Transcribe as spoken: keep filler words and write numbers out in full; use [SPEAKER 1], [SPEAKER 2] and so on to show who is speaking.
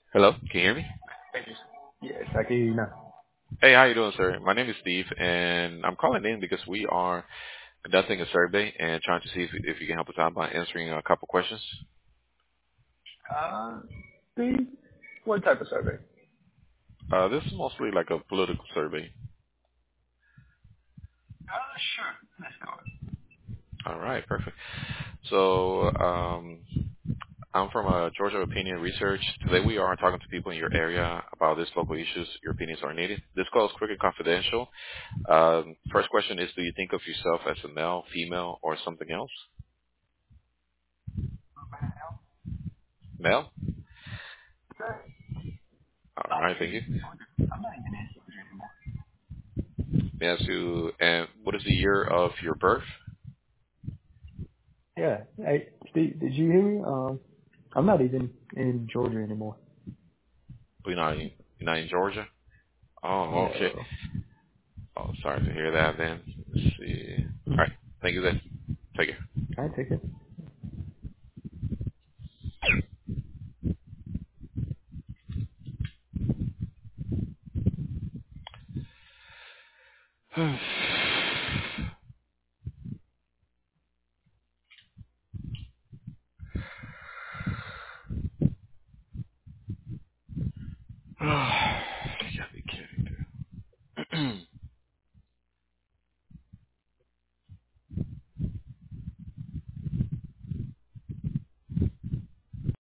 [SPEAKER 1] Hello, can you hear me?
[SPEAKER 2] Yes, I can hear you now.
[SPEAKER 1] Hey, how you doing, sir? My name is Steve, and I'm calling in because we are conducting a survey and trying to see if, if you can help us out by answering a couple questions.
[SPEAKER 2] Uh, Steve, what type of survey?
[SPEAKER 1] Uh, this is mostly like a political survey.
[SPEAKER 2] Uh, sure. Let's go.
[SPEAKER 1] All right, perfect. So, um, I'm from uh, Georgia Opinion Research. Today we are talking to people in your area about these local issues. Your opinions are needed. This call is quick and confidential. Um, first question is, do you think of yourself as a male, female, or something else? Male? All
[SPEAKER 2] I'm
[SPEAKER 1] right,
[SPEAKER 2] not
[SPEAKER 1] thank you.
[SPEAKER 2] even in Georgia. I'm not even in Georgia anymore.
[SPEAKER 1] May I ask you, and what is the year of your birth?
[SPEAKER 2] Yeah. Hey, Steve, did you hear me? Um, I'm not even in Georgia anymore.
[SPEAKER 1] You're not in, you're not in Georgia? Oh, okay.
[SPEAKER 2] No.
[SPEAKER 1] Oh, sorry to hear that then. Let's see. All right. Thank you then. Take
[SPEAKER 2] I take it.
[SPEAKER 1] care.